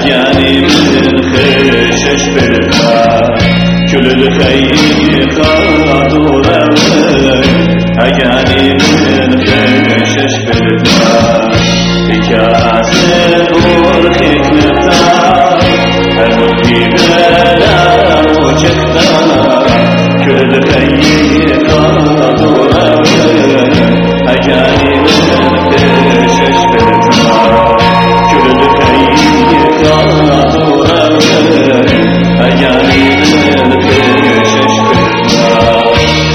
أجاني من خشش بالباب كل الخير قادورة أجاني من خشش بالباب بكاسر ورخيك نفتار الملكي بلا وجهتار كل الخير قادورة أجاني من خشش بالباب كل الخير قادورة أجاني من خشش بالباب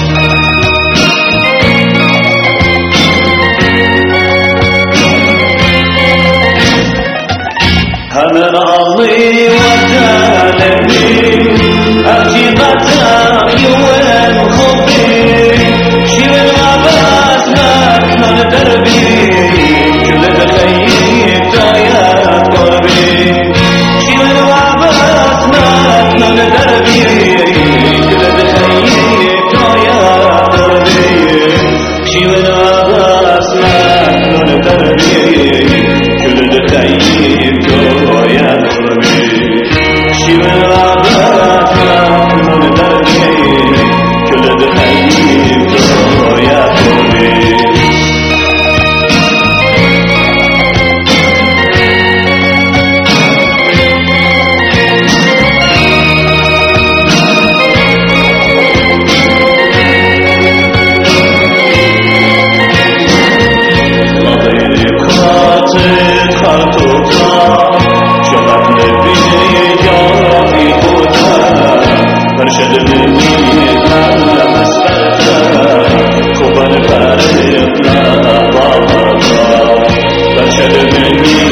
همن الله وتعلمي أبكي قطع يوم خبي شيل الغابات مكان دربي كل الخير تايات قربي شيل الغابات مكان دربي كل الخير تايات قربي شيل الغابات مكان دربي كل الخير تايات قربي شيل الغابات مكان دربي كل الخير تايات قربي Barşadı